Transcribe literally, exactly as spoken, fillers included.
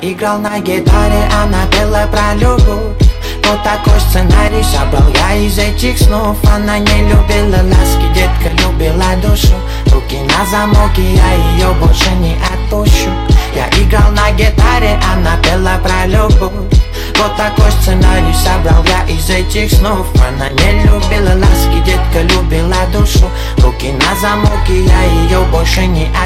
играл на гитаре, она пела про любовь. Вот такой сценарий собрал я из этих снов. Она не любила ласки, детка любила душу. Руки на замок, и я ее больше не отпущу. Я играл на гитаре, она пела про любовь. Вот такой сценарий собрал я из этих снов. Она не любила ласки, детка любила душу. Руки на замок, и я ее больше не отпущу.